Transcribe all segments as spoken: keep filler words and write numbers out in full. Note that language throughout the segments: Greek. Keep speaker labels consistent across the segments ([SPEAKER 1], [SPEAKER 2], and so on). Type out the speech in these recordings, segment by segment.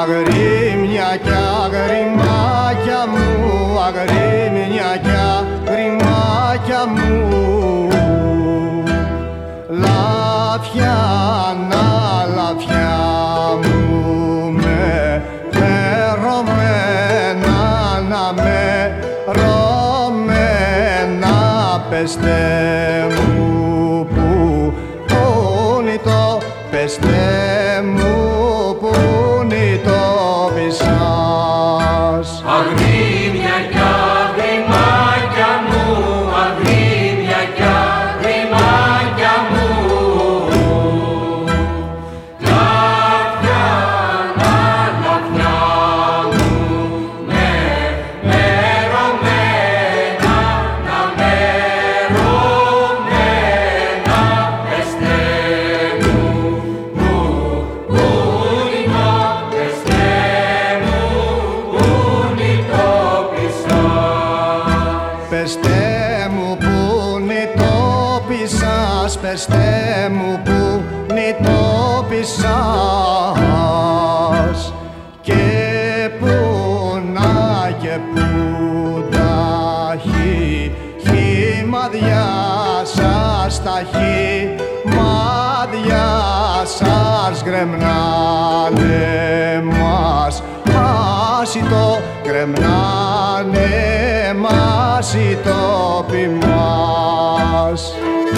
[SPEAKER 1] αγρίμια κι αγριμάκια μου, αγρίμια κι αγριμάκια μου, λαφιά να λαφιά μου με ρωμένα, να με ρωμένα, πεστε μου που πούνε το, πεστε μου που είναι το πισάς.
[SPEAKER 2] Αγρίμια κι αγριμάκια μου, αγρίμια κι αγριμάκια μου, λαφιά να λαφιά μου με μερωμένα, να με ρωμένα, πεστε μου που πούνε το, πεστε μου που είναι το πισάς.
[SPEAKER 1] Πεστε μου που είναι το πισάς, πεστε μου που είναι το πισάς, και που να και που ταχύ, χυμαδιά σας ταχύ, μάδια σας γκρεμνάνε μας, μάσι το γκρεμνάνε μας οι τόποι μας.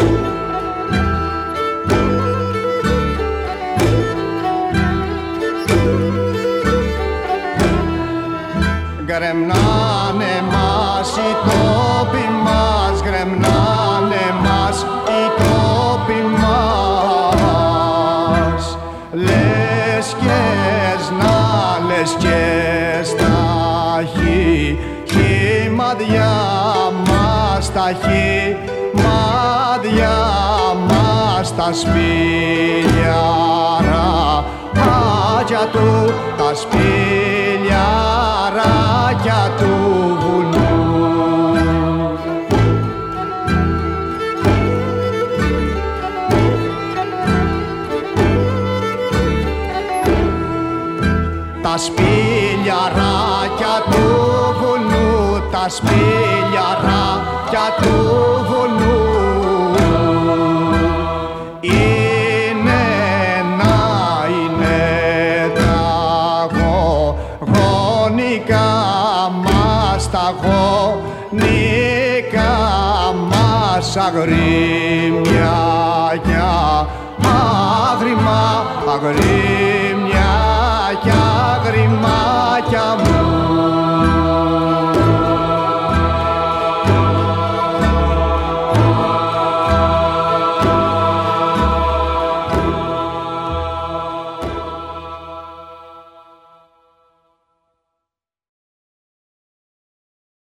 [SPEAKER 1] Γκρεμνάνε μας οι τόποι μας, γκρεμνάνε μας οι τόποι μας, λες και να λες και σταχύ, χυμαδιά μας ταχύ, μάδια μας τα σπήλιαρα, μάτια του τα σπήλιαράκια του βουνού. Τα σπήλιαράκια του βουνού, τα σπήλιαράκια του βουνού, είναι να είναι τα γονικά μας, τα γονικά μας αγρίμια κι αγριμά, αγρίμια κι αγριμάκια μου.